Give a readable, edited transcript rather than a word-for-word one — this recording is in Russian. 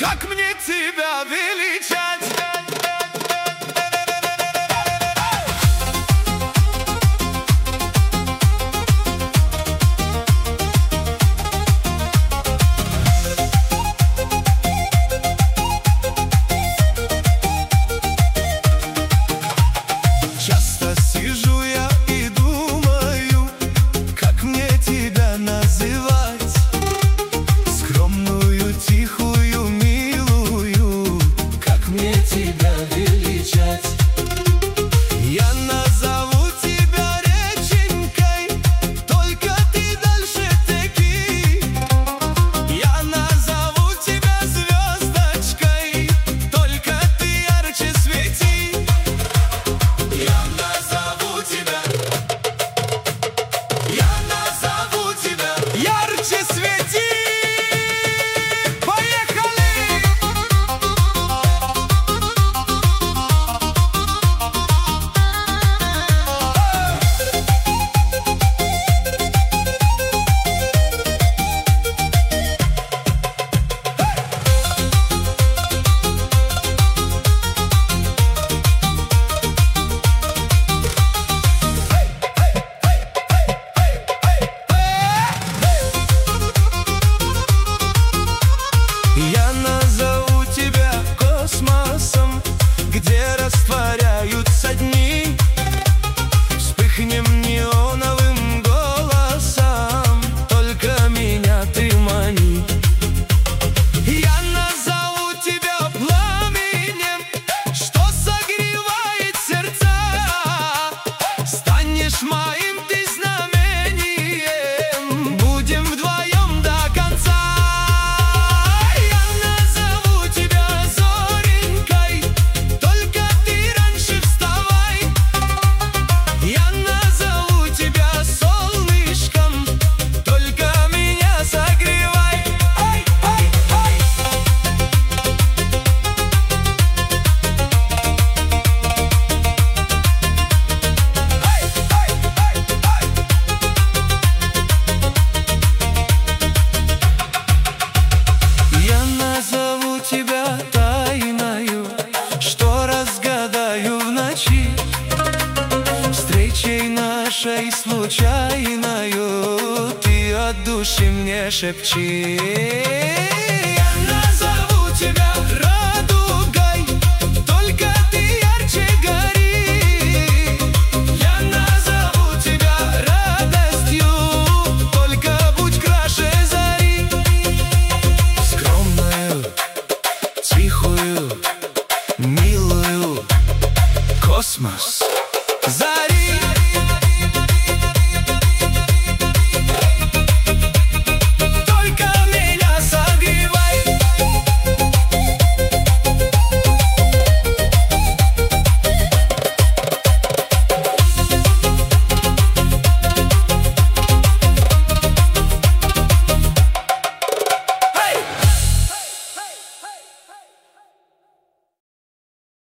Как мне тебя величать? Часто сижу я и думаю, как мне тебя называть. Скромную, тихую, милую, как мне тебя величать? Я назову тебя реченькой, только ты дальше теки. Я назову тебя звездочкой, только ты ярче свети. Я назову тебя ярче свети. Поехали! Я назову тебя космосом, где растворяются дни. Вспыхнем неоновым голосом, только меня ты мани. Я назову тебя пламенем, что согревает сердца. Станешь моим ты знамением, будем вдвоем до конца. Я назову тебя зоренькой, только ты раньше вставай. Я назову тебя солнышком, только меня согревай. Ай, ай, ай. Ай, ай, ай, ай. Я назову тебя тайною, что разгадаю в ночи. Встречей нашей случайною ты от души мне шепчи.